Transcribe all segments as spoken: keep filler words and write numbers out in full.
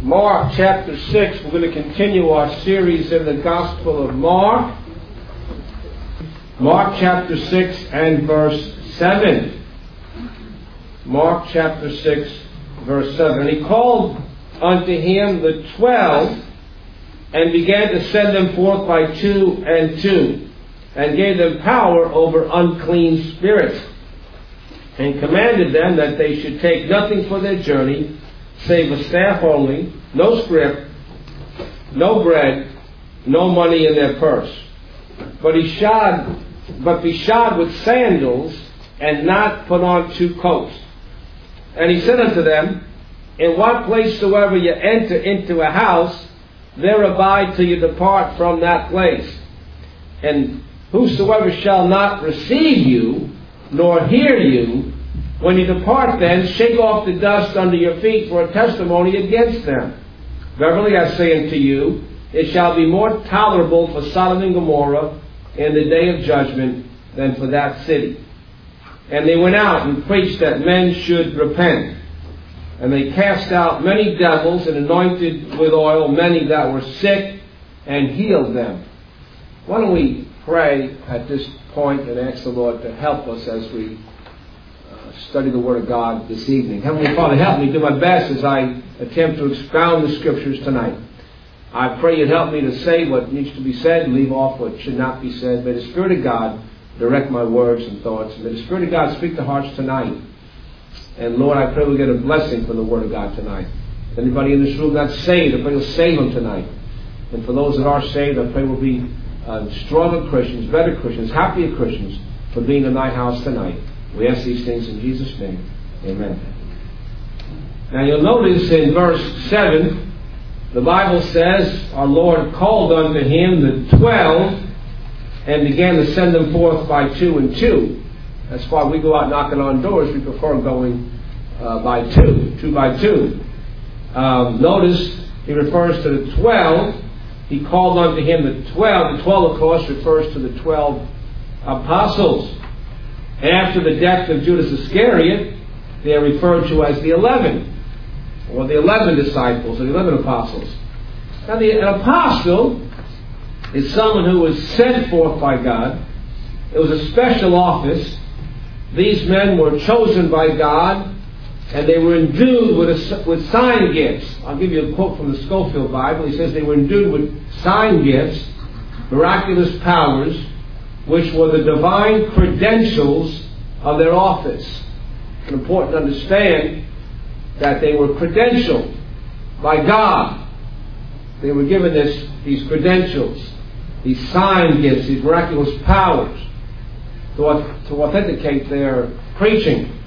Mark chapter six. We're going to continue our series in the Gospel of Mark. Mark chapter six and verse seven. Mark chapter six, verse seven. And he called unto him the twelve, and began to send them forth by two and two, and gave them power over unclean spirits, and commanded them that they should take nothing for their journey, save a staff only, no scrip, no bread, no money in their purse. But he shod, but be shod with sandals, and not put on two coats. And he said unto them, In what place soever you enter into a house, there abide till you depart from that place. And whosoever shall not receive you, nor hear you, when you depart then, shake off the dust under your feet for a testimony against them. Verily I say unto you, it shall be more tolerable for Sodom and Gomorrah in the day of judgment than for that city. And they went out and preached that men should repent. And they cast out many devils and anointed with oil many that were sick and healed them. Why don't we pray at this point and ask the Lord to help us as we study the Word of God this evening. Heavenly Father, help me do my best as I attempt to expound the Scriptures tonight. I pray you'd help me to say what needs to be said and leave off what should not be said. May the Spirit of God direct my words and thoughts. May the Spirit of God speak to hearts tonight. And Lord, I pray we get a blessing from the Word of God tonight. If anybody in this room that's saved, I pray you'll save them tonight. And for those that are saved, I pray we'll be uh, stronger Christians, better Christians, happier Christians for being in thy house tonight. We ask these things in Jesus' name. Amen. Now you'll notice in verse seven, the Bible says, Our Lord called unto him the twelve, and began to send them forth by two and two. That's why we go out knocking on doors. We prefer going uh, by two, two by two. Um, notice he refers to the twelve. He called unto him the twelve. The twelve, of course, refers to the twelve apostles. After the death of Judas Iscariot, they are referred to as the eleven, or the eleven disciples, or the eleven apostles. Now, the, an apostle is someone who was sent forth by God. It was a special office. These men were chosen by God, and they were endued with, a, with sign gifts. I'll give you a quote from the Scofield Bible. He says they were endued with sign gifts, miraculous powers, which were the divine credentials of their office. It's important to understand that they were credentialed by God. They were given this, these credentials, these sign gifts, these miraculous powers to, to authenticate their preaching.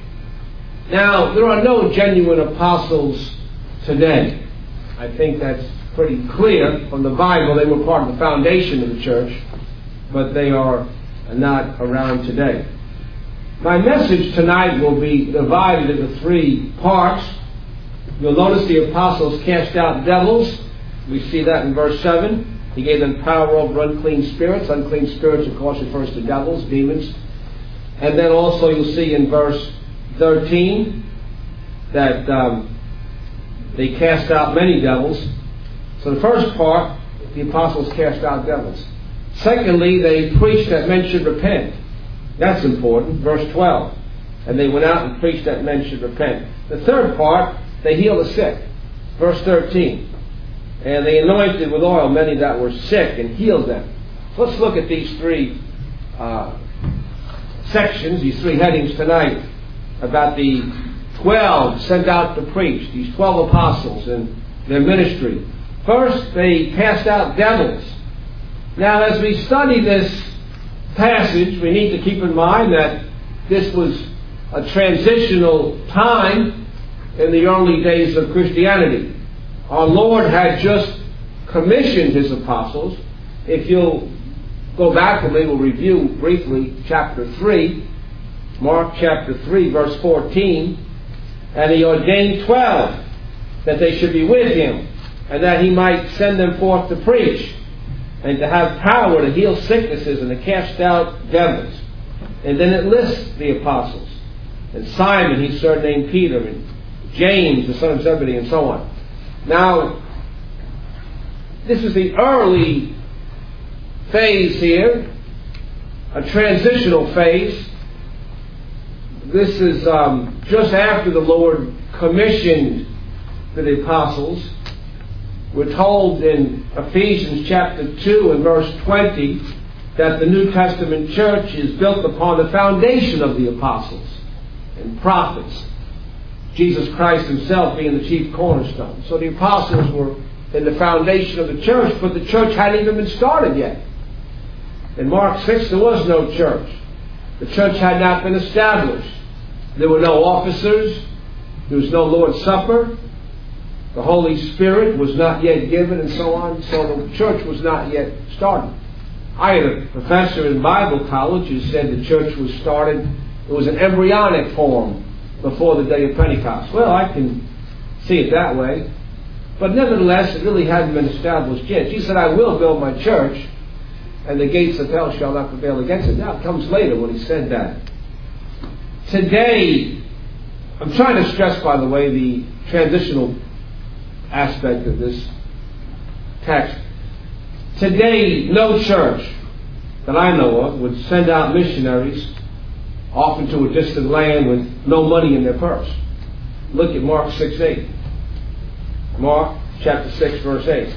Now, there are no genuine apostles today. I think that's pretty clear from the Bible. They were part of the foundation of the church, but they are not around today. My message tonight will be divided into three parts. You'll notice the apostles cast out devils. We see that in verse seven. He gave them power over unclean spirits. Unclean spirits, of course, refers to devils, demons. And then also you'll see in verse thirteen that um, they cast out many devils. So the first part, the apostles cast out devils. Secondly, they preached that men should repent. That's important. Verse twelve. And they went out and preached that men should repent. The third part, they healed the sick. Verse thirteen. And they anointed with oil many that were sick and healed them. So let's look at these three uh, sections, these three headings tonight about the twelve sent out to preach, these twelve apostles and their ministry. First, they cast out devils. Now, as we study this passage, we need to keep in mind that this was a transitional time in the early days of Christianity. Our Lord had just commissioned His apostles. If you'll go back with me, we'll review briefly chapter three, Mark chapter three, verse fourteen. And He ordained twelve that they should be with Him, and that He might send them forth to preach, and to have power to heal sicknesses and to cast out devils. And then it lists the apostles. And Simon, he surnamed Peter, and James, the son of Zebedee, and so on. Now, this is the early phase here, a transitional phase. This is um, just after the Lord commissioned the apostles. We're told in Ephesians chapter two and verse twenty that the New Testament church is built upon the foundation of the apostles and prophets, Jesus Christ himself being the chief cornerstone. So the apostles were in the foundation of the church, but the church hadn't even been started yet. In Mark six, there was no church. The church had not been established. There were no officers. There was no Lord's Supper. The Holy Spirit was not yet given, and so on. So the church was not yet started. I had a professor in Bible college who said the church was started, it was an embryonic form before the day of Pentecost. Well, I can see it that way. But nevertheless, it really hadn't been established yet. Jesus said, I will build my church, and the gates of hell shall not prevail against it. Now, it comes later when he said that. Today, I'm trying to stress, by the way, the transitional aspect of this text. Today, no church that I know of would send out missionaries often to a distant land with no money in their purse. Look at Mark six eight. Mark chapter six, verse eight.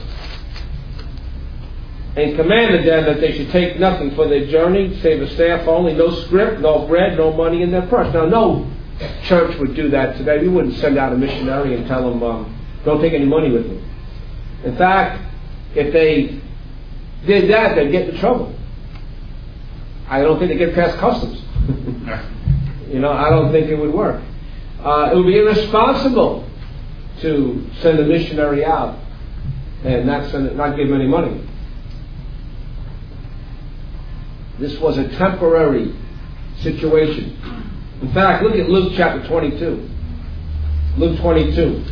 And commanded them that they should take nothing for their journey, save a staff only, no scrip, no bread, no money in their purse. Now, no church would do that today. We wouldn't send out a missionary and tell them, um, don't take any money with you. In fact, if they did that, they'd get into trouble. I don't think they'd get past customs. You know, I don't think it would work. Uh, it would be irresponsible to send a missionary out and not send it, not give him any money. This was a temporary situation. In fact, look at Luke chapter twenty-two. Luke twenty-two.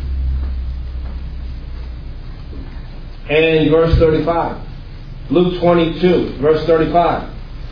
And verse thirty-five. Luke twenty-two, verse thirty-five.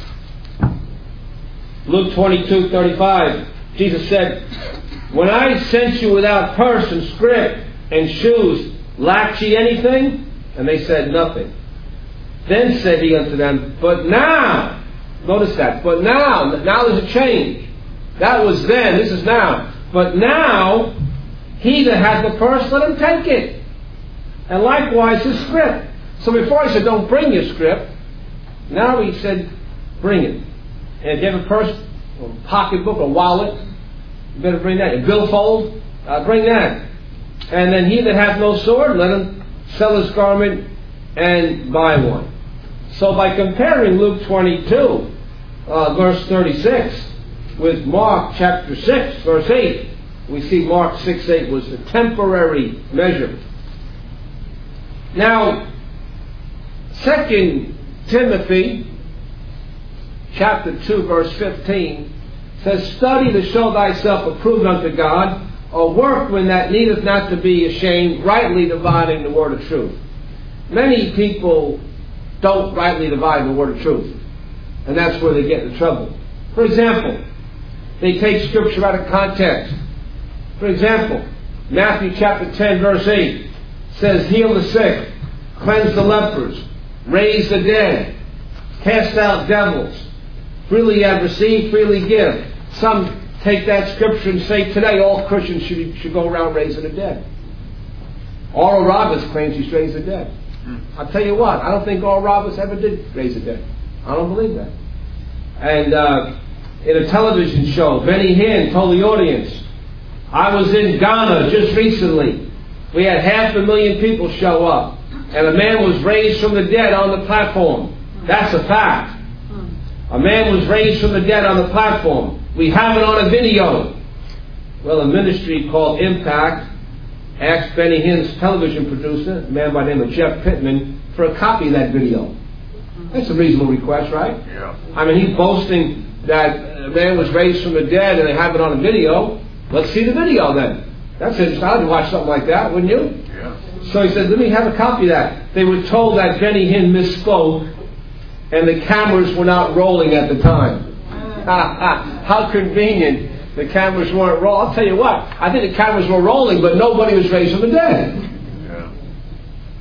Luke twenty-two, thirty-five. Jesus said, when I sent you without purse and scrip and shoes, lacked ye anything? And they said, nothing. Then said he unto them, but now, notice that, but now, now there's a change. That was then, this is now. But now, he that hath the purse, let him take it. And likewise his scrip. So before he said, don't bring your scrip, now he said, bring it. And if you have a purse, or pocketbook, or wallet, you better bring that. A billfold, uh, bring that. And then he that hath no sword, let him sell his garment and buy one. So by comparing Luke twenty-two, uh, verse thirty-six, with Mark chapter six, verse eight, we see Mark six eight was a temporary measure. Now, Second Timothy chapter two, verse fifteen says, study to show thyself approved unto God, a workman that needeth not to be ashamed, rightly dividing the word of truth. Many people don't rightly divide the word of truth, and that's where they get into trouble. For example, they take scripture out of context. For example, Matthew chapter ten, verse eight says, heal the sick, cleanse the lepers, raise the dead, cast out devils. Freely you have received, freely give. Some take that scripture and say today all Christians should, should go around raising the dead. Oral Roberts claims he's raised the dead. I'll tell you what, I don't think Oral Roberts ever did raise the dead. I don't believe that. And uh, in a television show, Benny Hinn told the audience, I was in Ghana just recently. We had half a million people show up, and a man was raised from the dead on the platform. That's a fact. A man was raised from the dead on the platform. We have it on a video. Well, a ministry called Impact asked Benny Hinn's television producer, a man by the name of Jeff Pittman, for a copy of that video. That's a reasonable request, right? Yeah. I mean, he's boasting that a man was raised from the dead and they have it on a video. Let's see the video then. That's interesting. I'd watch something like that, wouldn't you? Yeah. So he said, let me have a copy of that. They were told that Benny Hinn misspoke and the cameras were not rolling at the time. How convenient. The cameras weren't rolling. I'll tell you what, I think the cameras were rolling, but nobody was raised from the dead. Yeah.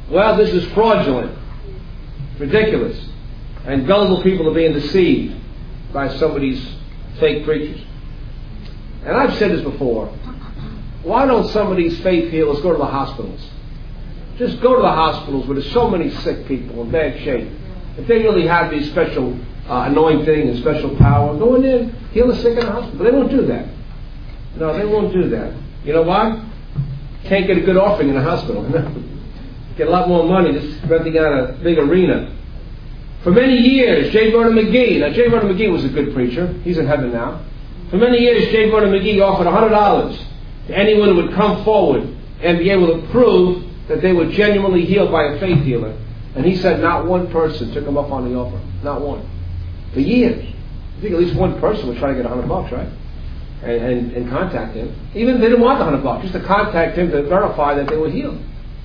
Well, this is fraudulent, ridiculous, and gullible people are being deceived by some of these fake preachers. And I've said this before. Why don't some of these faith healers go to the hospitals? Just go to the hospitals where there's so many sick people in bad shape. If they really have these special uh, anointing and special power, go in there and heal the sick in the hospital. But they won't do that. No, they won't do that. You know why? Can't get a good offering in a hospital. Get a lot more money just renting out a big arena. For many years, J. Vernon McGee, now J. Vernon McGee was a good preacher. He's in heaven now. For many years, J. Vernon McGee offered one hundred dollars to anyone who would come forward and be able to prove that they were genuinely healed by a faith healer. And he said not one person took him up on the offer. Not one. For years. I think at least one person would try to get a hundred bucks, right? And, and, and contact him. Even if they didn't want the hundred bucks, just to contact him to verify that they were healed.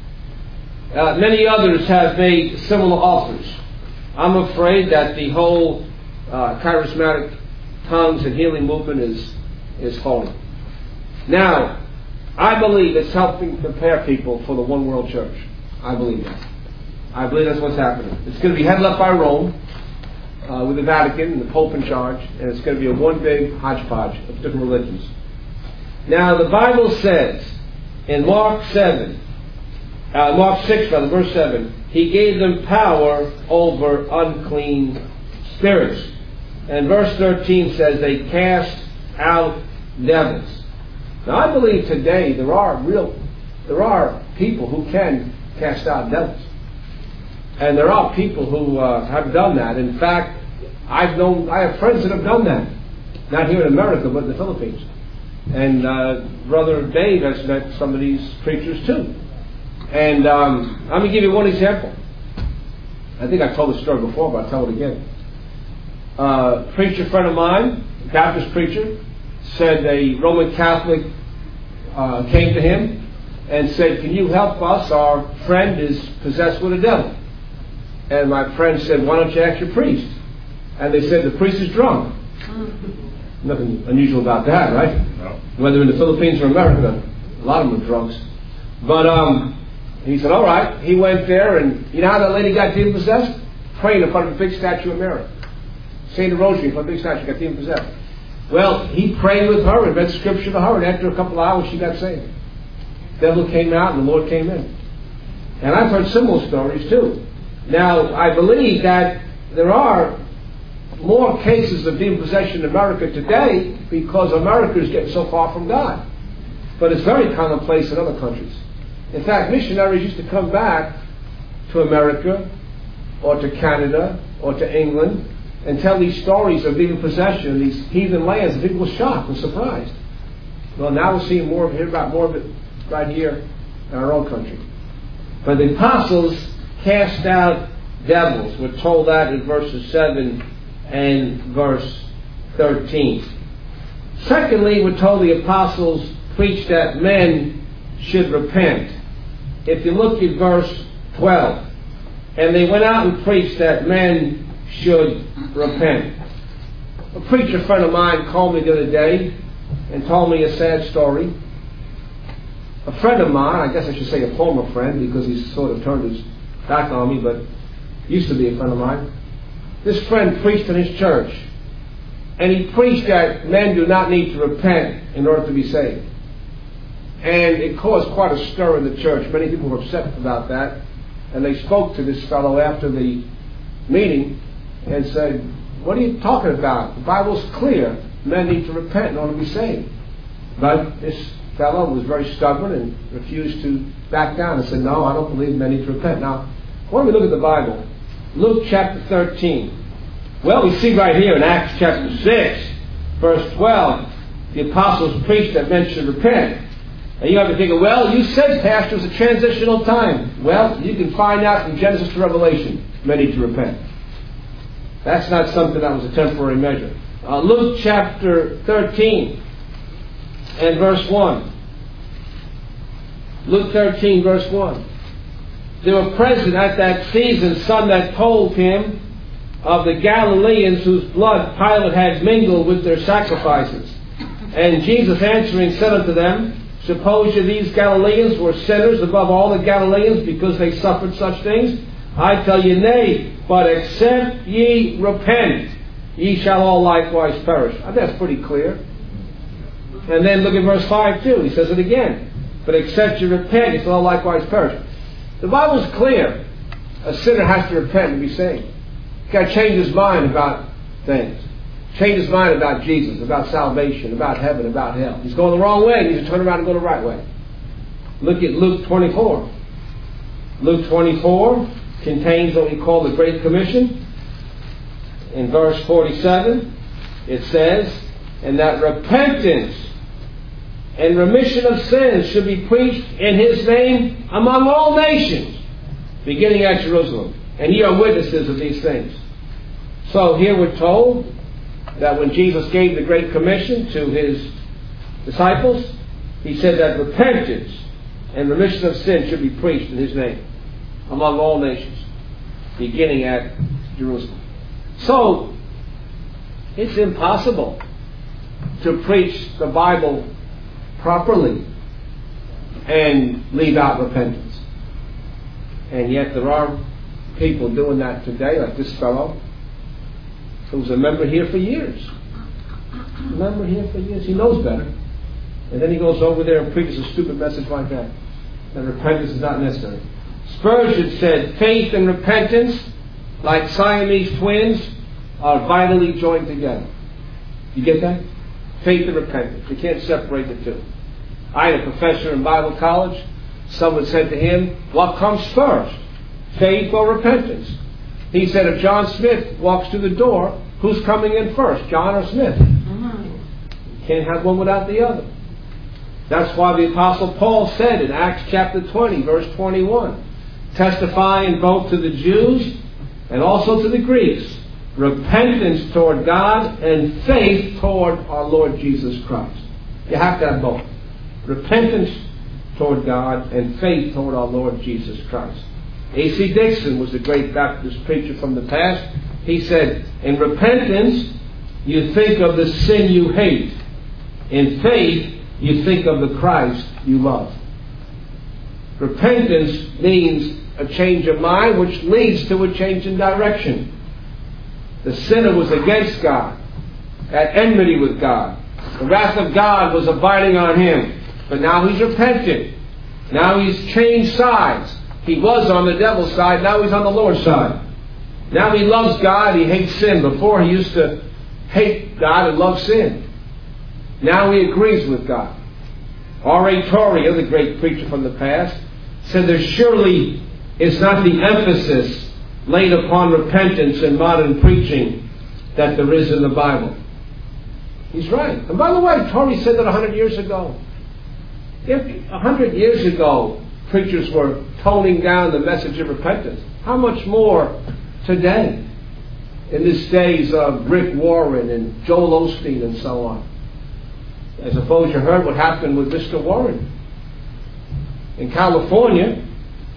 Uh, many others have made similar offers. I'm afraid that the whole uh, charismatic tongues and healing movement is is phony. Now, I believe it's helping prepare people for the one world church. I believe that. I believe that's what's happening. It's going to be headed up by Rome, uh, with the Vatican and the Pope in charge, and it's going to be a one big hodgepodge of different religions. Now, the Bible says in Mark seven, uh, Mark six, rather, verse seven, He gave them power over unclean spirits. And verse thirteen says they cast out devils. Now, I believe today there are real, there are people who can cast out devils. And there are people who uh, have done that. In fact, I've known, I have friends that have done that. Not here in America, but in the Philippines. And uh, Brother Dave has met some of these preachers too. And um, let me give you one example. I think I've told this story before, but I'll tell it again. Uh, a preacher friend of mine, a Baptist preacher, said a Roman Catholic uh, came to him and said, "Can you help us? Our friend is possessed with a devil." And my friend said, "Why don't you ask your priest?" And they said, "The priest is drunk." Nothing unusual about that, right? No. Whether in the Philippines or America, a lot of them are drunks. But um, he said, all right. He went there, and you know how that lady got demon possessed? Praying in front of a big statue of Mary. Saying the rosary in front of a big statue, got demon possessed. Well, he prayed with her and read scripture to her, and after a couple of hours she got saved. The devil came out and the Lord came in. And I've heard similar stories too. Now, I believe that there are more cases of demon possession in America today because America is getting so far from God. But it's very commonplace in other countries. In fact, missionaries used to come back to America or to Canada or to England and tell these stories of demon possession in these heathen lands, and people were shocked and surprised. Well, now we're seeing more of it, hear about more of it right here in our own country. But the apostles cast out devils. We're told that in verses seven and verse thirteen. Secondly, we're told the apostles preached that men should repent. If you look at verse twelve, and they went out and preached that men should repent. A preacher friend of mine called me the other day and told me a sad story. A friend of mine, I guess I should say a former friend because he's sort of turned his back on me, but used to be a friend of mine. This friend preached in his church, and he preached that men do not need to repent in order to be saved. And it caused quite a stir in the church. Many people were upset about that, and they spoke to this fellow after the meeting and said, "What are you talking about? The Bible's clear. Men need to repent in order to be saved." But this fellow was very stubborn and refused to back down and said, "No, I don't believe men need to repent." Now, why don't we look at the Bible? Luke chapter thirteen. Well, we see right here in Acts chapter six, verse twelve, the apostles preached that men should repent. And you have to think, well, you said, Pastor, it was a transitional time. Well, you can find out from Genesis to Revelation, men need to repent. That's not something that was a temporary measure. Uh, Luke chapter thirteen and verse one. Luke thirteen, verse one. There were present at that season some that told him of the Galileans whose blood Pilate had mingled with their sacrifices. And Jesus answering said unto them, Suppose you these Galileans were sinners above all the Galileans because they suffered such things? I tell you, nay, but except ye repent, ye shall all likewise perish. I think that's pretty clear. And then look at verse five too. He says it again. But except you repent, ye shall all likewise perish. The Bible's clear. A sinner has to repent and be saved. He's got to change his mind about things. Change his mind about Jesus, about salvation, about heaven, about hell. He's going the wrong way. He needs to turn around and go the right way. Look at Luke twenty-four. Luke twenty-four contains what we call the Great Commission. In verse forty-seven, it says, and that repentance and remission of sins should be preached in His name among all nations, beginning at Jerusalem. And ye are witnesses of these things. So here we're told that when Jesus gave the Great Commission to His disciples, He said that repentance and remission of sin should be preached in His name among all nations, beginning at Jerusalem. So, it's impossible to preach the Bible properly and leave out repentance. And yet there are people doing that today, like this fellow, who was a member here for years. A member here for years. He knows better. And then he goes over there and preaches a stupid message like that. That repentance is not necessary. Spurgeon said, faith and repentance, like Siamese twins, are vitally joined together. You get that? Faith and repentance. You can't separate the two. I had a professor in Bible college. Someone said to him, what comes first? Faith or repentance? He said, if John Smith walks through the door, who's coming in first, John or Smith? Mm-hmm. You can't have one without the other. That's why the Apostle Paul said in Acts chapter twenty, verse twenty-one, testifying both to the Jews and also to the Greeks, repentance toward God and faith toward our Lord Jesus Christ. You have to have both. Repentance toward God and faith toward our Lord Jesus Christ. A C Dixon was a great Baptist preacher from the past. He said, in repentance, you think of the sin you hate. In faith, you think of the Christ you love. Repentance means a change of mind which leads to a change in direction. The sinner was against God, at enmity with God. The wrath of God was abiding on him. But now he's repented. Now he's changed sides. He was on the devil's side, now he's on the Lord's side. Now he loves God, he hates sin. Before he used to hate God and love sin. Now he agrees with God. R A Torrey, the great preacher from the past, said there surely is not the emphasis laid upon repentance in modern preaching that there is in the Bible. He's right. And by the way, Torrey said that a hundred years ago. If a hundred years ago preachers were toning down the message of repentance, how much more today, in these days of Rick Warren and Joel Osteen and so on? I suppose you heard what happened with Mister Warren. In California,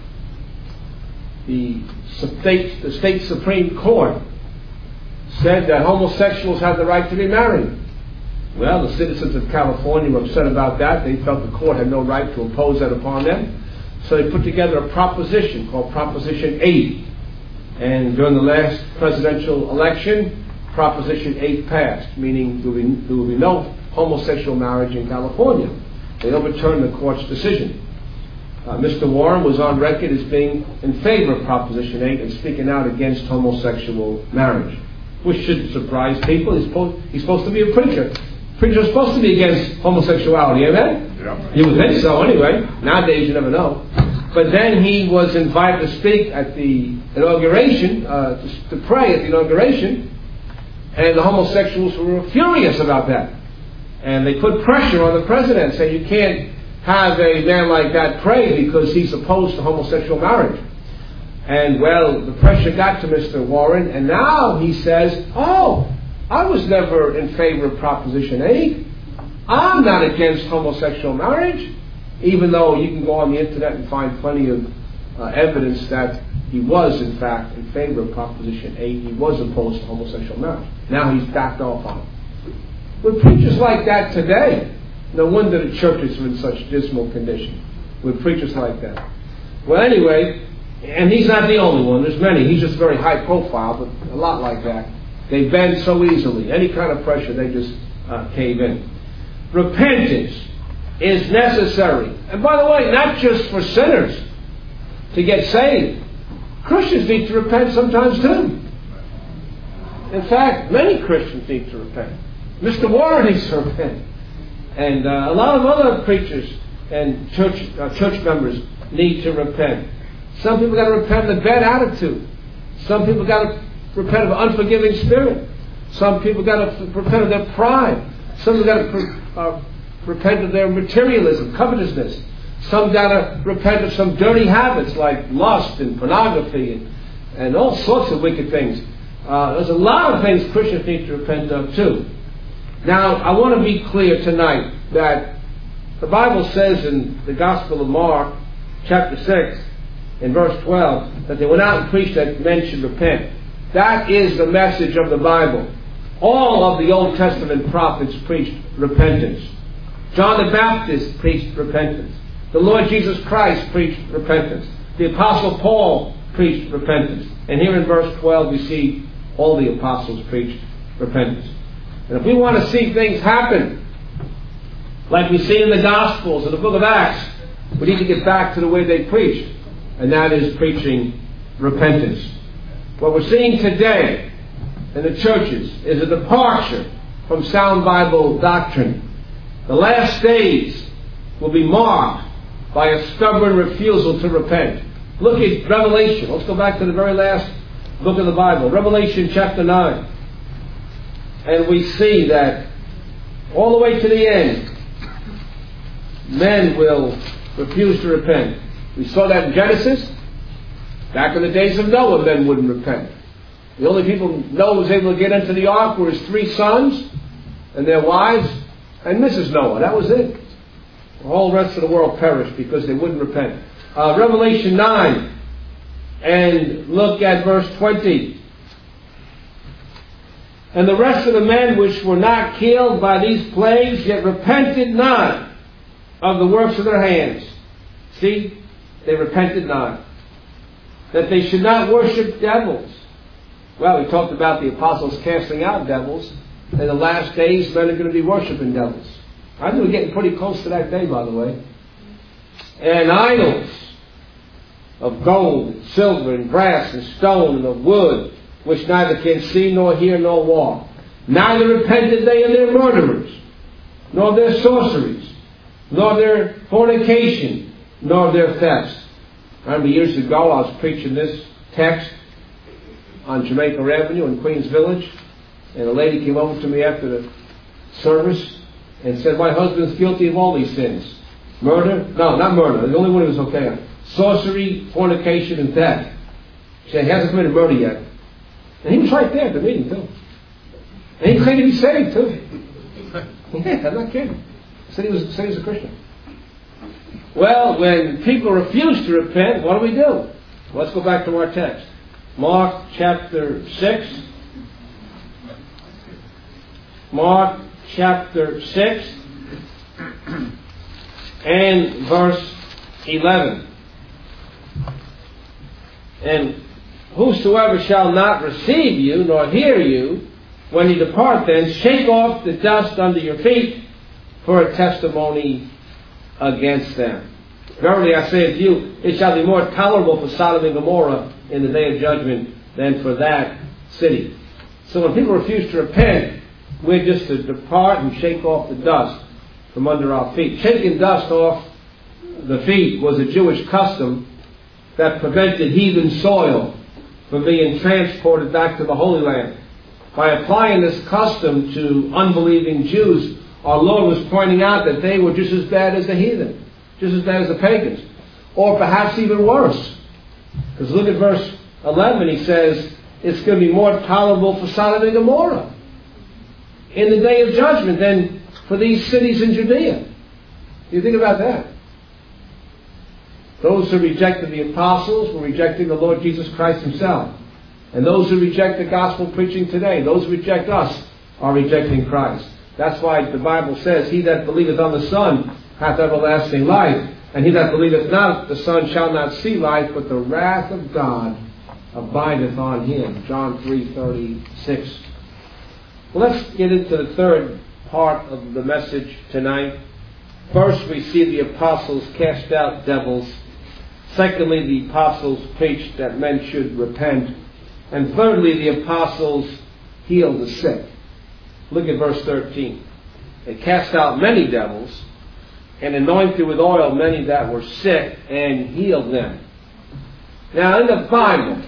the state, the state Supreme Court said that homosexuals have the right to be married. Well, the citizens of California were upset about that. They felt the court had no right to impose that upon them. So they put together a proposition called Proposition eight. And during the last presidential election, Proposition eight passed, meaning there will be, there will be no homosexual marriage in California. They overturned the court's decision. Uh, Mister Warren was on record as being in favor of Proposition eight and speaking out against homosexual marriage, which shouldn't surprise people. He's supposed, he's supposed to be a preacher. Preachers are supposed to be against homosexuality, amen? Yeah. You would think so anyway. Nowadays you never know. But then he was invited to speak at the inauguration, uh, to, to pray at the inauguration, and the homosexuals were furious about that. And they put pressure on the president, saying you can't have a man like that pray because he's opposed to homosexual marriage. And well, the pressure got to Mister Warren, and now he says, oh, I was never in favor of Proposition eight. I'm not against homosexual marriage, even though you can go on the internet and find plenty of uh, evidence that he was, in fact, in favor of Proposition eight. He was opposed to homosexual marriage. Now he's backed off on it. With preachers like that today, No wonder the churches are in such dismal condition with preachers like that. Well, anyway, and he's not the only one. There's many. He's just very high profile, but a lot like that. They bend so easily. Any kind of pressure, they just uh, cave in. Repentance is necessary. And by the way, not just for sinners to get saved. Christians need to repent sometimes too. In fact, many Christians need to repent. Mister Warren needs to repent. And uh, a lot of other preachers and church uh, church members need to repent. Some people got to repent of the bad attitude. Some people got to repent of an unforgiving spirit. Some people got to repent of their pride. Some people got to uh, repent of their materialism, covetousness. Some got to repent of some dirty habits like lust and pornography and, and all sorts of wicked things. Uh, there's a lot of things Christians need to repent of too. Now, I want to be clear tonight that the Bible says in the Gospel of Mark, chapter six, in verse twelve, that they went out and preached that men should repent. That is the message of the Bible. All of the Old Testament prophets preached repentance. John the Baptist preached repentance. The Lord Jesus Christ preached repentance. The Apostle Paul preached repentance. And here in verse twelve we see all the apostles preached repentance. And if we want to see things happen, like we see in the Gospels, in the book of Acts, we need to get back to the way they preached. And that is preaching repentance. What we're seeing today in the churches is a departure from sound Bible doctrine. The last days will be marked by a stubborn refusal to repent. Look at Revelation. Let's go back to the very last book of the Bible. Revelation chapter nine. And we see that all the way to the end, men will refuse to repent. We saw that in Genesis. Back in the days of Noah, men wouldn't repent. The only people Noah was able to get into the ark were his three sons and their wives and Missus Noah. That was it. The whole rest of the world perished because they wouldn't repent. Uh, Revelation nine, and look at verse twenty. And the rest of the men which were not killed by these plagues yet repented not of the works of their hands. See? They repented not. That they should not worship devils. Well, we talked about the apostles casting out devils. In the last days, men are going to be worshiping devils. I think we're getting pretty close to that day, by the way. And idols of gold, and silver, and brass, and stone, and of wood, which neither can see, nor hear, nor walk. Neither repented they of their murderers, nor their sorceries, nor their fornication, nor their thefts. I remember years ago I was preaching this text on Jamaica Avenue in Queens Village, and a lady came over to me after the service and said, my husband's guilty of all these sins. Murder? No, not murder. The only one who was okay on. Sorcery, fornication, and theft. She said, he hasn't committed murder yet. And he was right there at the meeting too. And he claimed to be saved too. Yeah, I'm not kidding. Said he was, said he was a Christian. Well, when people refuse to repent, what do we do? Let's go back to our text. Mark chapter six. Mark chapter six and verse eleven. And whosoever shall not receive you nor hear you when you depart thence, shake off the dust under your feet for a testimony against them. Verily I say unto you, it shall be more tolerable for Sodom and Gomorrah in the day of judgment than for that city. So when people refuse to repent, we're just to depart and shake off the dust from under our feet. Shaking dust off the feet was a Jewish custom that prevented heathen soil from being transported back to the Holy Land. By applying this custom to unbelieving Jews, our Lord was pointing out that they were just as bad as the heathen, just as bad as the pagans, or perhaps even worse. Because look at verse eleven, he says, it's going to be more tolerable for Sodom and Gomorrah in the day of judgment than for these cities in Judea. You think about that. Those who rejected the apostles were rejecting the Lord Jesus Christ himself. And those who reject the gospel preaching today, those who reject us, are rejecting Christ. That's why the Bible says, he that believeth on the Son hath everlasting life, and he that believeth not the Son shall not see life, but the wrath of God abideth on him. John three thirty-six. Well, let's get into the third part of the message tonight. First, we see the apostles cast out devils. Secondly, the apostles preached that men should repent. And thirdly, the apostles healed the sick. Look at verse thirteen. They cast out many devils, and anointed with oil many that were sick, and healed them. Now, in the Bible,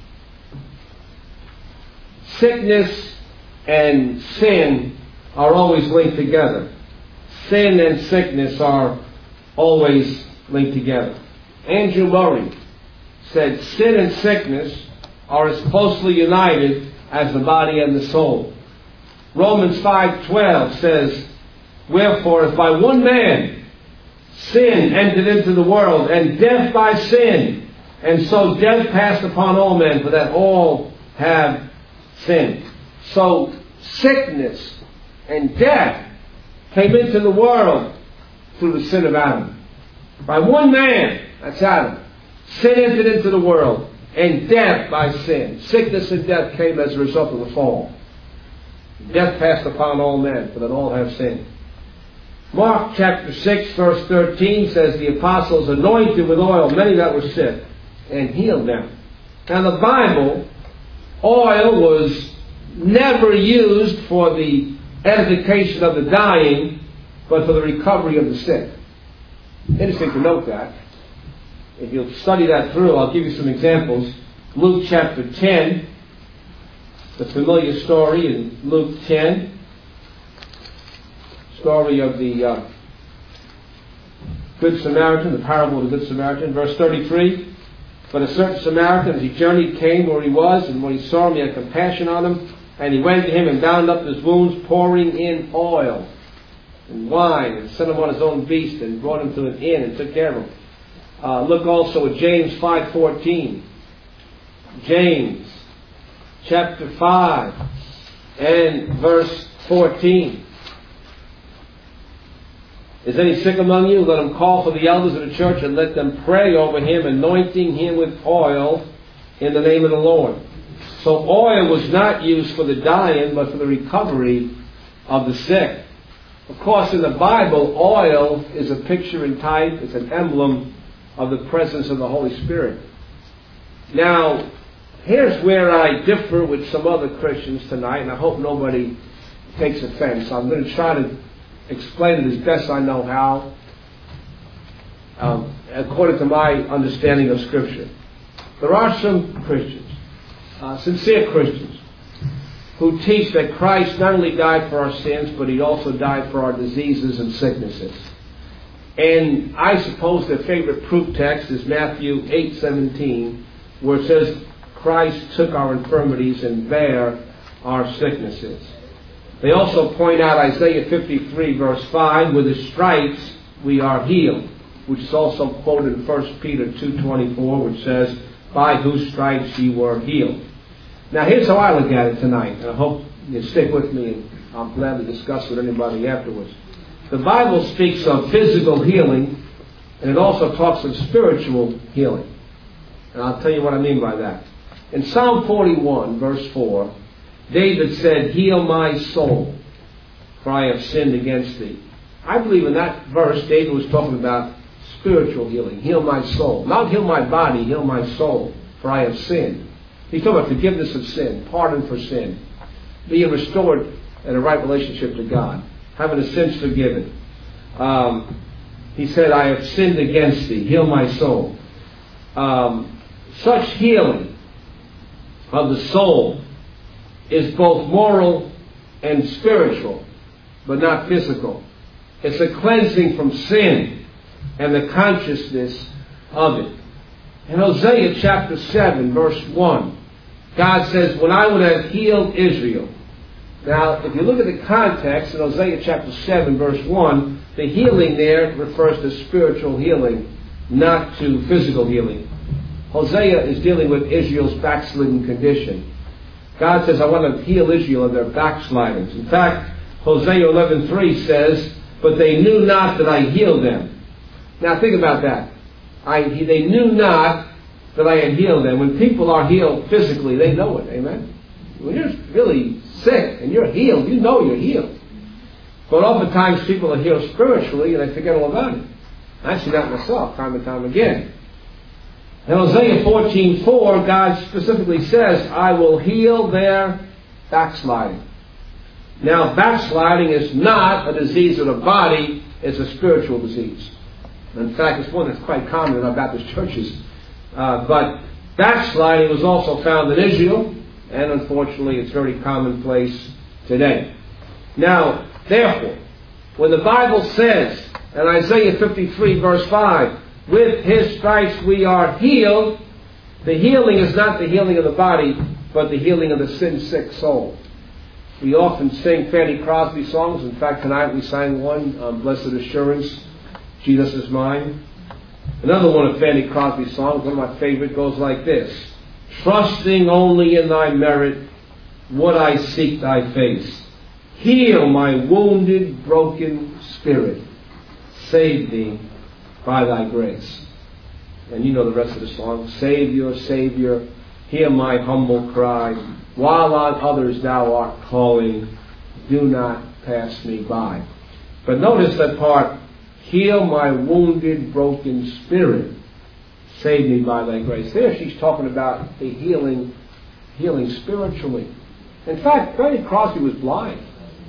sickness and sin are always linked together. Sin and sickness are always linked together. Andrew Murray said, sin and sickness are as closely united as the body and the soul. Romans five twelve says, wherefore, if by one man sin entered into the world, and death by sin, and so death passed upon all men, for that all have sinned. So sickness and death came into the world through the sin of Adam. By one man, that's Adam, sin entered into the world, and death by sin. Sickness and death came as a result of the fall. Death passed upon all men, for that all have sinned. Mark chapter six, verse thirteen says, the apostles anointed with oil many that were sick, and healed them. Now, in the Bible, oil was never used for the edification of the dying, but for the recovery of the sick. Interesting to note that. If you'll study that through, I'll give you some examples. Luke chapter ten, the familiar story in Luke ten, story of the uh, Good Samaritan, the parable of the Good Samaritan, verse thirty-three. But a certain Samaritan, as he journeyed, came where he was, and when he saw him, he had compassion on him, and he went to him and bound up his wounds, pouring in oil and wine, and sent him on his own beast, and brought him to an inn and took care of him. Uh, look also at James five fourteen. James chapter five and verse fourteen. Is any sick among you? Let him call for the elders of the church, and let them pray over him, anointing him with oil in the name of the Lord. So oil was not used for the dying, but for the recovery of the sick. Of course, in the Bible, oil is a picture and type, it's an emblem of the presence of the Holy Spirit. Now, here's where I differ with some other Christians tonight, and I hope nobody takes offense. I'm going to try to explain it as best I know how, um, according to my understanding of Scripture. There are some Christians, uh, sincere Christians, who teach that Christ not only died for our sins, but He also died for our diseases and sicknesses. And I suppose their favorite proof text is Matthew eight seventeen, where it says, Christ took our infirmities and bare our sicknesses. They also point out Isaiah fifty-three, verse five, with His stripes we are healed, which is also quoted in First Peter two twenty-four, which says, by whose stripes ye were healed. Now, here's how I look at it tonight, and I hope you stick with me, and I'll gladly discuss with anybody afterwards. The Bible speaks of physical healing, and it also talks of spiritual healing. And I'll tell you what I mean by that. In Psalm forty-one, verse four, David said, heal my soul, for I have sinned against thee. I believe in that verse, David was talking about spiritual healing. Heal my soul. Not heal my body, heal my soul, for I have sinned. He's talking about forgiveness of sin, pardon for sin, being restored in a right relationship to God, having the sins forgiven. Um, he said, I have sinned against thee. Heal my soul. Um, such healing of the soul is both moral and spiritual, but not physical. It's a cleansing from sin and the consciousness of it. In Hosea chapter seven, verse one, God says, when I would have healed Israel. Now, if you look at the context in Hosea chapter seven, verse one, the healing there refers to spiritual healing, not to physical healing. Hosea is dealing with Israel's backslidden condition. God says, I want to heal Israel of their backslidings. In fact, Hosea eleven three says, but they knew not that I healed them. Now think about that. I, they knew not that I had healed them. When people are healed physically, they know it. Amen? When you're really sick and you're healed, you know you're healed. But oftentimes people are healed spiritually and they forget all about it. I see that myself time and time again. In Hosea fourteen four, God specifically says, I will heal their backsliding. Now, backsliding is not a disease of the body, it's a spiritual disease. In fact, it's one that's quite common in our Baptist churches. Uh, but backsliding was also found in Israel, and unfortunately it's very commonplace today. Now, therefore, when the Bible says in Isaiah fifty-three verse five, with His stripes we are healed, the healing is not the healing of the body, but the healing of the sin-sick soul. We often sing Fanny Crosby songs. In fact, tonight we sang one, um, Blessed Assurance, Jesus is Mine. Another one of Fanny Crosby's songs, one of my favorite, goes like this. Trusting only in Thy merit, would I seek Thy face. Heal my wounded, broken spirit. Save me by Thy grace. And you know the rest of the song. Savior, Savior, hear my humble cry. While on others Thou art calling, do not pass me by. But notice that part, heal my wounded, broken spirit. Save me by Thy grace. There she's talking about a healing, healing spiritually. In fact, Fanny Crosby was blind.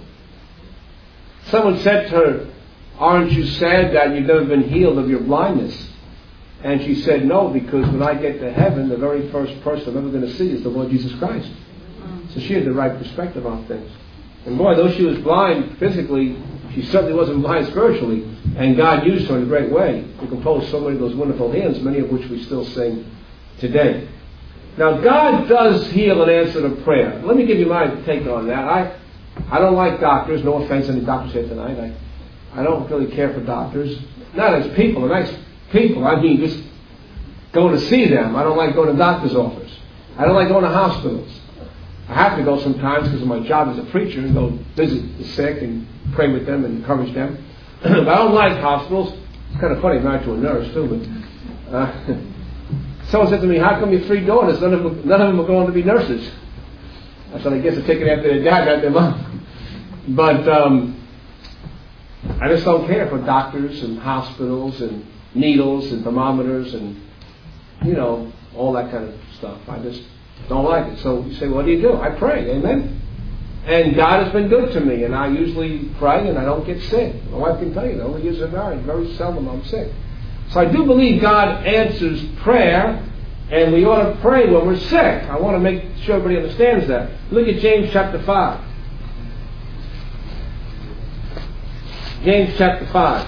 Someone said to her, aren't you sad that you've never been healed of your blindness? And she said, no, because when I get to heaven, the very first person I'm ever going to see is the Lord Jesus Christ. So she had the right perspective on things. And boy, though she was blind physically, she certainly wasn't blind spiritually. And God used her in a great way to compose so many of those wonderful hymns, many of which we still sing today. Now, God does heal and answer the prayer. Let me give you my take on that. I I don't like doctors. No offense to any doctors here tonight. I, I don't really care for doctors. Not as people. They're nice people. I mean, just going to see them. I don't like going to doctor's office. I don't like going to hospitals. I have to go sometimes because of my job as a preacher and go visit the sick and pray with them and encourage them. But I don't like hospitals. It's kind of funny, I'm married to a nurse too. But uh, someone said to me, how come your three daughters, none of them, none of them are going to be nurses? I said, I guess they're taking after their dad, not their mom. But um, I just don't care for doctors and hospitals and needles and thermometers and, you know, all that kind of stuff. I just don't like it. So you say, what do you do? I pray. Amen? And God has been good to me. And I usually pray and I don't get sick. My wife can tell you, the only years of marriage, very seldom I'm sick. So I do believe God answers prayer, and we ought to pray when we're sick. I want to make sure everybody understands that. Look at James chapter five. James chapter five.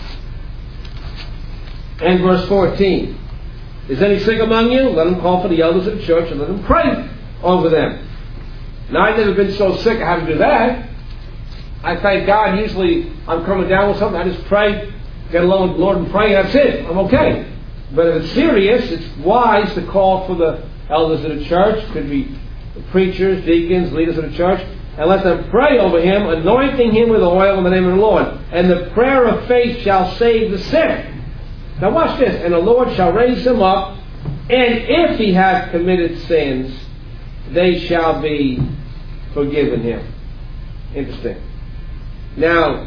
And verse fourteen. Is any sick among you? Let him call for the elders of the church and let them pray over them. Now, I've never been so sick I have to do that. I thank God. Usually I'm coming down with something. I just pray, get along with the Lord and pray, and that's it. I'm okay. But if it's serious, it's wise to call for the elders of the church. Could be preachers, deacons, leaders of the church, and let them pray over him, anointing him with oil in the name of the Lord. And the prayer of faith shall save the sick. Now watch this. And the Lord shall raise him up, and if he hath committed sins, they shall be forgiven him. Interesting. Now,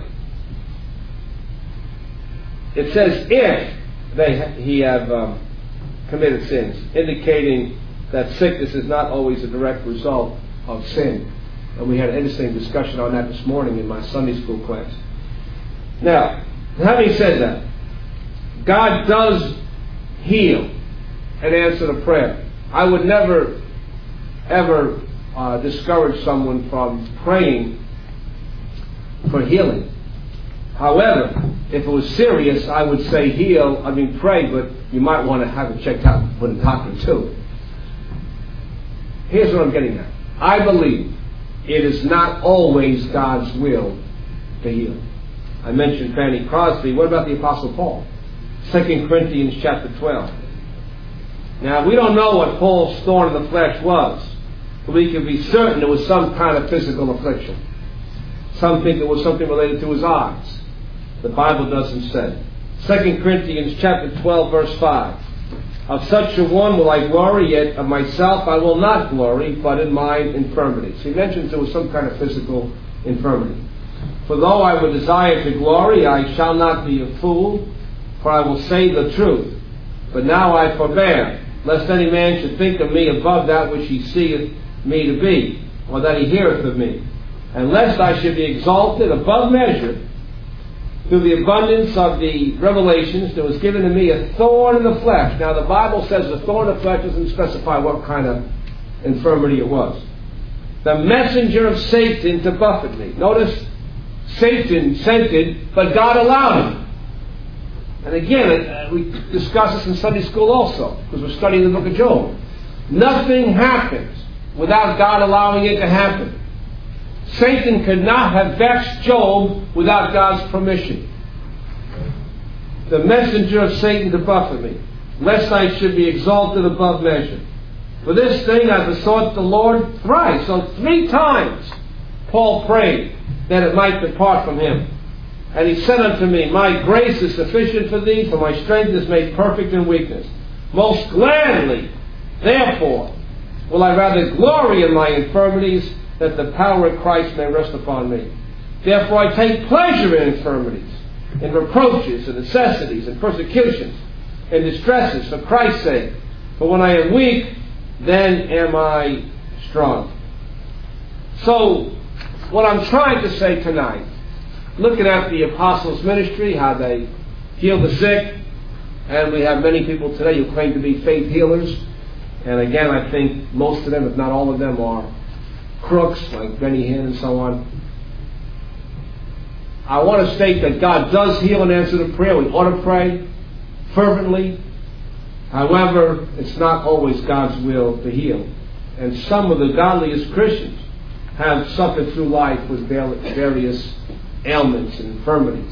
it says if they he have um, committed sins, indicating that sickness is not always a direct result of sin. And we had an interesting discussion on that this morning in my Sunday school class. Now, having said that, God does heal and answer the prayer. I would never, ever uh, discourage someone from praying for healing. However, if it was serious, I would say heal, I mean pray, but you might want to have it checked out with a doctor too. Here's what I'm getting at. I believe it is not always God's will to heal. I mentioned Fanny Crosby. What about the Apostle Paul? Second Corinthians chapter twelve. Now, we don't know what Paul's thorn in the flesh was, but we can be certain it was some kind of physical affliction. Some think it was something related to his eyes. The Bible doesn't say. Second Corinthians chapter twelve, verse five. Of such a one will I glory, yet of myself I will not glory, but in my infirmities. He mentions there was some kind of physical infirmity. For though I would desire to glory, I shall not be a fool, for I will say the truth. But now I forbear, lest any man should think of me above that which he seeth me to be, or that he heareth of me. And lest I should be exalted above measure, through the abundance of the revelations, there was given to me a thorn in the flesh. Now the Bible says the thorn in the flesh doesn't specify what kind of infirmity it was. The messenger of Satan to buffet me. Notice, Satan sent it, but God allowed it. And again, uh, we discuss this in Sunday school also, because we're studying the book of Job. Nothing happens without God allowing it to happen. Satan could not have vexed Job without God's permission. The messenger of Satan to buffet me, lest I should be exalted above measure. For this thing I besought the Lord thrice. So three times Paul prayed that it might depart from him. And he said unto me, my grace is sufficient for thee, for my strength is made perfect in weakness. Most gladly, therefore, will I rather glory in my infirmities, that the power of Christ may rest upon me. Therefore I take pleasure in infirmities, in reproaches, and necessities, and persecutions, and distresses for Christ's sake. For when I am weak, then am I strong. So, what I'm trying to say tonight, looking at the apostles' ministry, how they heal the sick, and we have many people today who claim to be faith healers, and again I think most of them, if not all of them, are crooks like Benny Hinn and so on. I want to state that God does heal and answer the prayer. We ought to pray fervently. However, it's not always God's will to heal. And some of the godliest Christians have suffered through life with various ailments and infirmities.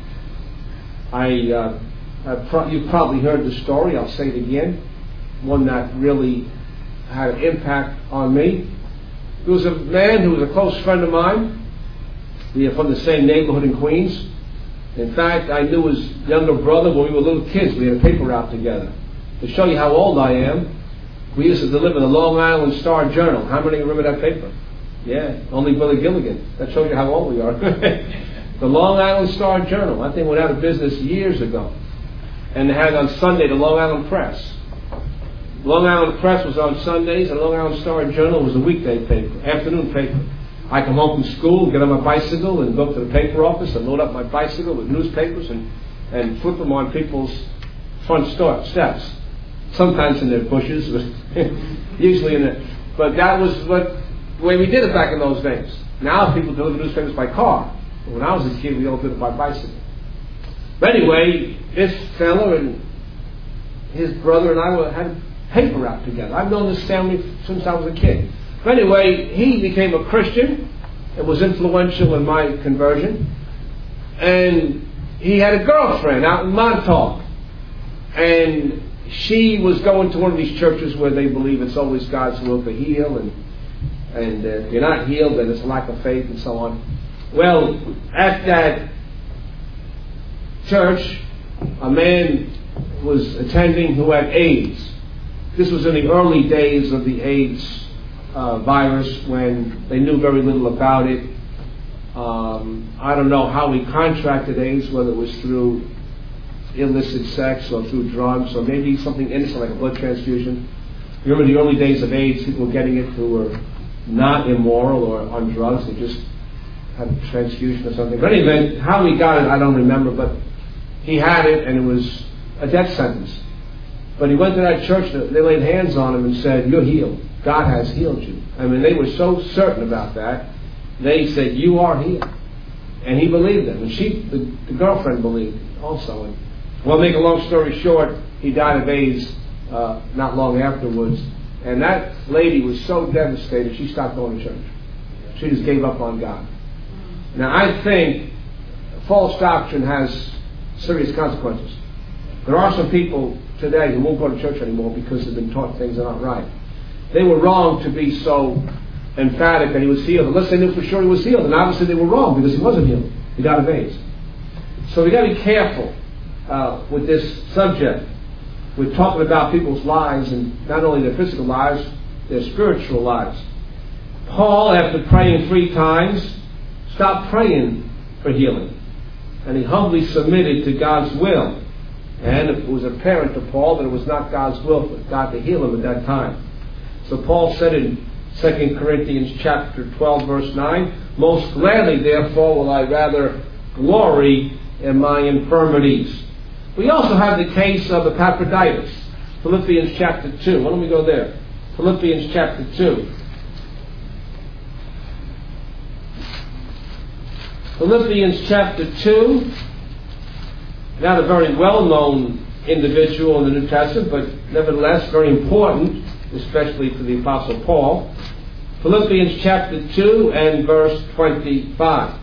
I, uh, I've pro- you've probably heard the story. I'll say it again. One that really had an impact on me. There was a man who was a close friend of mine. We are from the same neighborhood in Queens. In fact, I knew his younger brother when we were little kids. We had a paper route together. To show you how old I am, we used to deliver the Long Island Star Journal. How many remember that paper? Yeah, only Billy Gilligan. That shows you how old we are. The Long Island Star Journal. That thing went out of business years ago. And they had on Sunday the Long Island Press. Long Island Press was on Sundays, and Long Island Star Journal was a weekday paper, afternoon paper. I come home from school, get on my bicycle, and go up to the paper office and load up my bicycle with newspapers and, and flip them on people's front store, steps. Sometimes in their bushes, but usually in the... But that was what the way we did it back in those days. Now people deliver newspapers by car. But when I was a kid, we all did it by bicycle. But anyway, this fellow and his brother and I were, had paper route together. I've known this family since I was a kid. But anyway, he became a Christian. It was influential in my conversion. And he had a girlfriend out in Montauk. And she was going to one of these churches where they believe it's always God's will to heal. And, and uh, if you're not healed, then it's a lack of faith and so on. Well, at that church, a man was attending who had AIDS. This was in the early days of the AIDS uh, virus when they knew very little about it. Um, I don't know how he contracted AIDS, whether it was through illicit sex or through drugs or maybe something innocent like a blood transfusion. Remember the early days of AIDS, people were getting it who were not immoral or on drugs. They just had a transfusion or something. But anyway, how he got it, I don't remember, but he had it and it was a death sentence. But he went to that church, they laid hands on him and said, you're healed. God has healed you. I mean, they were so certain about that. They said, you are healed. And he believed them. And she, the, the girlfriend believed also. And, well, make a long story short, he died of AIDS uh, not long afterwards. And that lady was so devastated, she stopped going to church. She just gave up on God. Now, I think false doctrine has serious consequences. There are some people today who won't go to church anymore because they've been taught things that aren't right. They were wrong to be so emphatic that he was healed, unless they knew for sure he was healed. And obviously they were wrong, because he wasn't healed. He died of AIDS. So we've got to be careful uh, with this subject. We're talking about people's lives, and not only their physical lives, their spiritual lives. Paul, after praying three times, stopped praying for healing. And he humbly submitted to God's will. And it was apparent to Paul that it was not God's will for God to heal him at that time. So Paul said in Second Corinthians chapter twelve, verse nine, "Most gladly, therefore, will I rather glory in my infirmities." We also have the case of Epaphroditus. Philippians chapter two. Why don't we go there? Philippians chapter two. Philippians chapter two. Not a very well-known individual in the New Testament, but nevertheless very important, especially for the Apostle Paul. Philippians chapter two and verse twenty-five.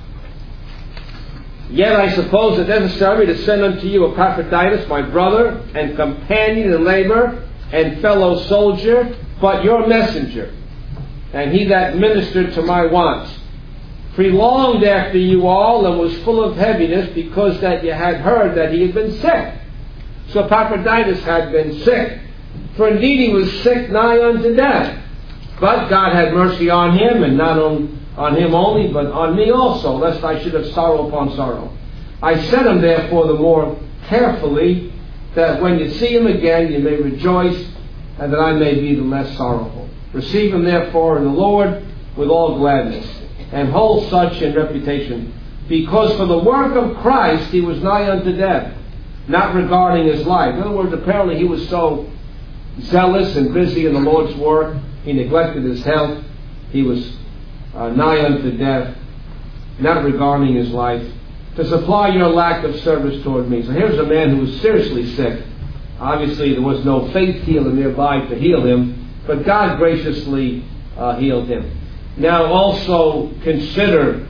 "Yet I suppose it necessary to send unto you Epaphroditus, my brother and companion in labor and fellow soldier, but your messenger, and he that ministered to my wants. For he longed after you all, and was full of heaviness, because that you had heard that he had been sick." So Epaphroditus had been sick. "For indeed he was sick nigh unto death. But God had mercy on him, and not on, on him only, but on me also, lest I should have sorrow upon sorrow. I sent him therefore the more carefully, that when you see him again you may rejoice, and that I may be the less sorrowful. Receive him therefore in the Lord with all gladness, and hold such in reputation, because for the work of Christ he was nigh unto death, not regarding his life." In other words, apparently he was so zealous and busy in the Lord's work, he neglected his health. He was uh, nigh unto death, not regarding his life, to supply your lack of service toward me. So here's a man who was seriously sick. Obviously there was no faith healer nearby to heal him, but God graciously uh, healed him. Now also consider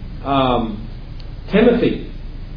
um, Timothy.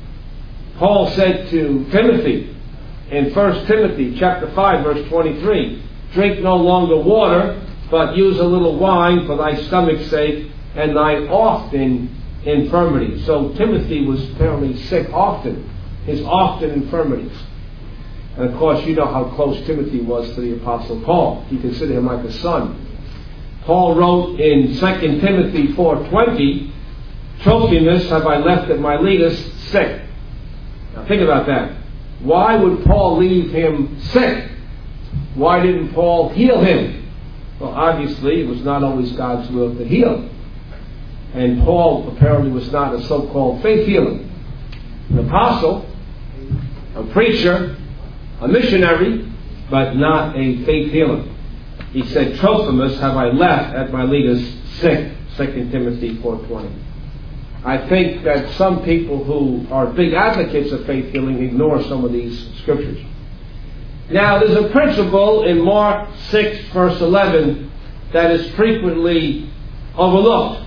Paul said to Timothy in First Timothy chapter five, verse twenty-three, "Drink no longer water, but use a little wine for thy stomach's sake and thy often infirmity." So Timothy was apparently sick often, his often infirmities. And of course you know how close Timothy was to the Apostle Paul. He considered him like a son. Paul wrote in Second Timothy four twenty, "Trophimus have I left at Miletus sick." Now think about that. Why would Paul leave him sick? Why didn't Paul heal him? Well, obviously it was not always God's will to heal. And Paul apparently was not a so-called faith healer. An apostle, a preacher, a missionary, but not a faith healer. He said, "Trophimus have I left at Miletus sick," Second Timothy four twenty. I think that some people who are big advocates of faith healing ignore some of these scriptures. Now, there's a principle in Mark six, verse eleven, that is frequently overlooked.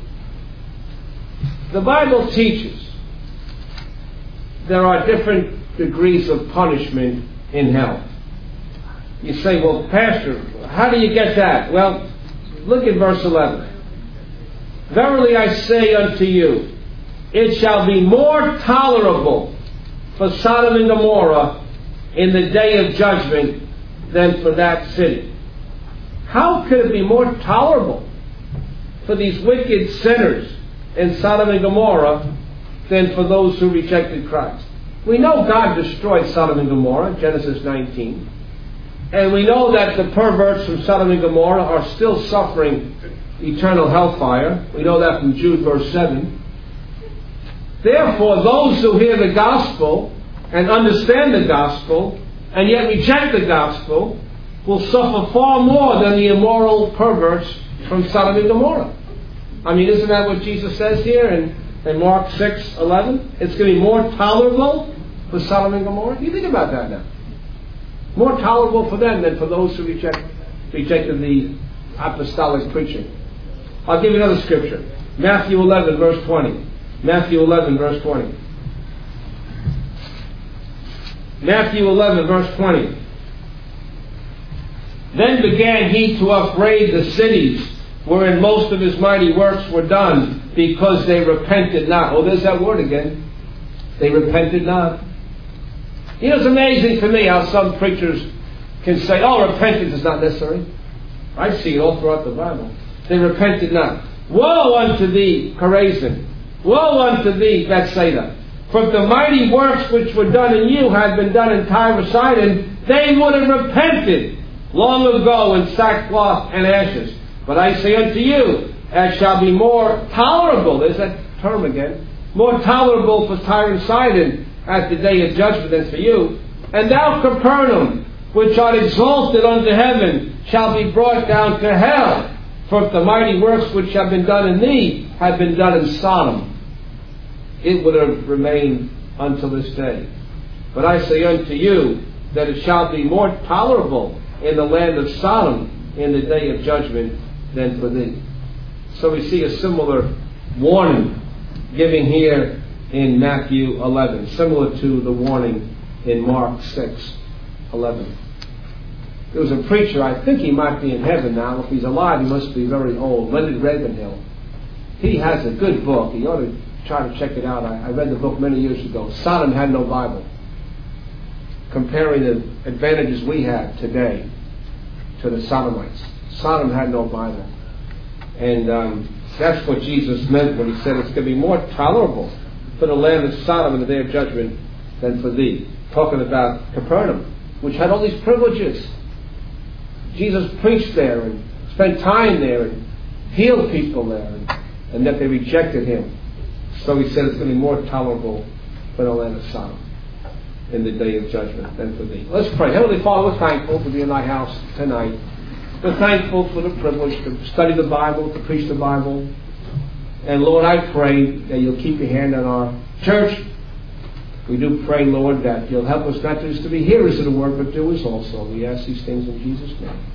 The Bible teaches there are different degrees of punishment in hell. You say, "Well, Pastor, how do you get that?" Well, look at verse eleven. "Verily I say unto you, it shall be more tolerable for Sodom and Gomorrah in the day of judgment than for that city." How could it be more tolerable for these wicked sinners in Sodom and Gomorrah than for those who rejected Christ? We know God destroyed Sodom and Gomorrah, Genesis nineteen. And we know that the perverts from Sodom and Gomorrah are still suffering eternal hellfire. We know that from Jude verse seven. Therefore, those who hear the gospel and understand the gospel and yet reject the gospel will suffer far more than the immoral perverts from Sodom and Gomorrah. I mean, isn't that what Jesus says here in, in Mark six eleven? It's going to be more tolerable for Sodom and Gomorrah. You think about that now. More tolerable for them than for those who reject, rejected the apostolic preaching. I'll give you another scripture. Matthew eleven, verse twenty. Matthew eleven, verse twenty. Matthew eleven, verse twenty. "Then began he to upbraid the cities wherein most of his mighty works were done, because they repented not. Oh, there's that word again. They repented not. You know, it's amazing to me how some preachers can say, oh, repentance is not necessary. I see it all throughout the Bible. They repented not. Woe unto thee, Chorazin! Woe unto thee, Bethsaida! For if the mighty works which were done in you had been done in Tyre or Sidon, they would have repented long ago in sackcloth and ashes. But I say unto you, it shall be more tolerable, there's that term again, more tolerable for Tyre and Sidon at the day of judgment than for you. And thou, Capernaum, which art exalted unto heaven, shall be brought down to hell. For if the mighty works which have been done in thee had been done in Sodom, it would have remained until this day. But I say unto you, that it shall be more tolerable in the land of Sodom in the day of judgment than for thee. So we see a similar warning given here in Matthew eleven, similar to the warning in Mark six eleven. There was a preacher, I think he might be in heaven now. If he's alive, he must be very old. Leonard Ravenhill. He has a good book. You ought to try to check it out. I, I read the book many years ago. Sodom had no Bible. Comparing the advantages we have today to the Sodomites. Sodom had no Bible. And um, that's what Jesus meant when he said it's going to be more tolerable for the land of Sodom in the day of judgment than for thee. Talking about Capernaum, which had all these privileges. Jesus preached there and spent time there and healed people there, and, and that they rejected him. So he said it's going to be more tolerable for the land of Sodom in the day of judgment than for thee. Let's pray. Heavenly Father, we're thankful to be in thy house tonight. We're thankful for the privilege to study the Bible, to preach the Bible. And Lord, I pray that you'll keep your hand on our church. We do pray, Lord, that you'll help us not just to be hearers of the word, but doers also. We ask these things in Jesus' name.